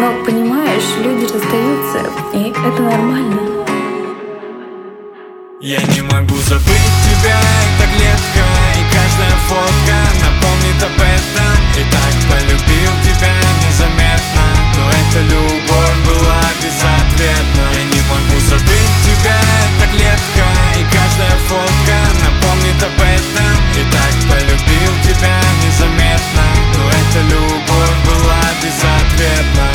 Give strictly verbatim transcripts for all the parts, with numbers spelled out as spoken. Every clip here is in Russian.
Но, понимаешь, люди расстаются, и это нормально. Я не могу забыть тебя, это клетка, и каждая фотка напомнит об этом. И так полюбил тебя незаметно, но эта любовь была безответна. Я не могу забыть тебя, это клетка, и каждая фотка напомнит об этом. И так полюбил тебя незаметно, но эта любовь была безответна.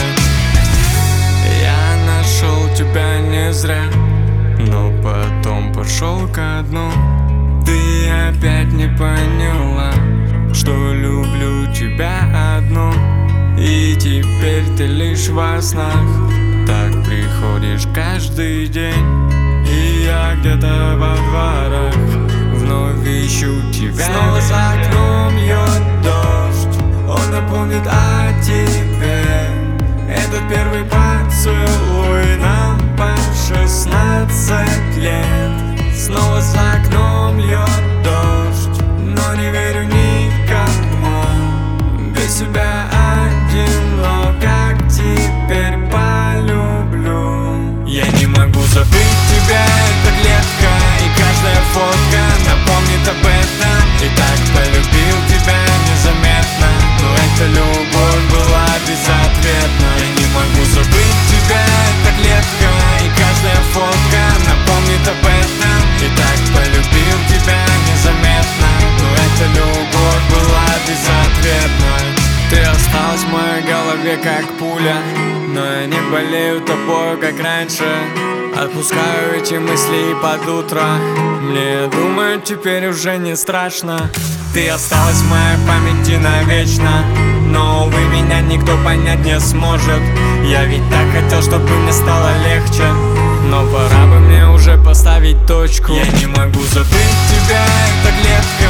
Я нашел тебя не зря, но потом пошел ко дну. Ты опять не поняла, что люблю тебя одну. И теперь ты лишь во снах, так приходишь каждый день. И я где-то во дворах вновь ищу тебя. Снова за окном льет дождь, он напомнит о тебе. Этот первый поцелуй нам по шестнадцать лет. Снова за окном льет дождь, но не верю никому. Без тебя один, но как теперь полюблю? Я не могу забыть тебя, это клетка, и каждая фотка напомнит об этом. И так полюбил тебя незаметно, но эта любовь была безответна. Я не могу забыть тебя, это клетка, и каждая фотка напомнит об этом. И так полюбил тебя незаметно, но эта любовь была безответна. Ты осталась в моей голове как пуля, но я не болею тобою, как раньше. Отпускаю эти мысли под утро, мне, думаю, теперь уже не страшно. Ты осталась в моей памяти навечно, но, увы, меня никто понять не сможет. Я ведь так хотел, чтобы мне стало легче, но пора бы мне уже поставить точку. Я не могу забыть тебя, это клетка,